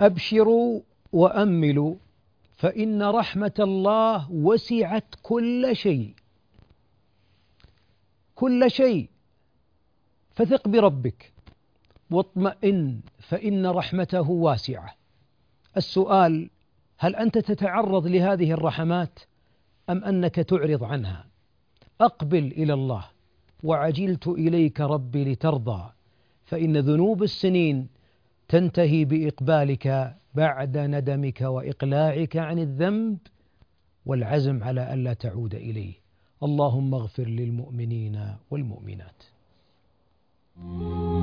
أبشروا وأملوا فإن رحمة الله وسعت كل شيء، كل شيء. فثق بربك واطمئن فإن رحمته واسعة. السؤال: هل أنت تتعرض لهذه الرحمات أم أنك تعرض عنها؟ أقبل إلى الله. وعجلت إليك ربي لترضى، فإن ذنوب السنين تنتهي بإقبالك بعد ندمك وإقلاعك عن الذنب والعزم على ألا تعود إليه. اللهم اغفر للمؤمنين والمؤمنات.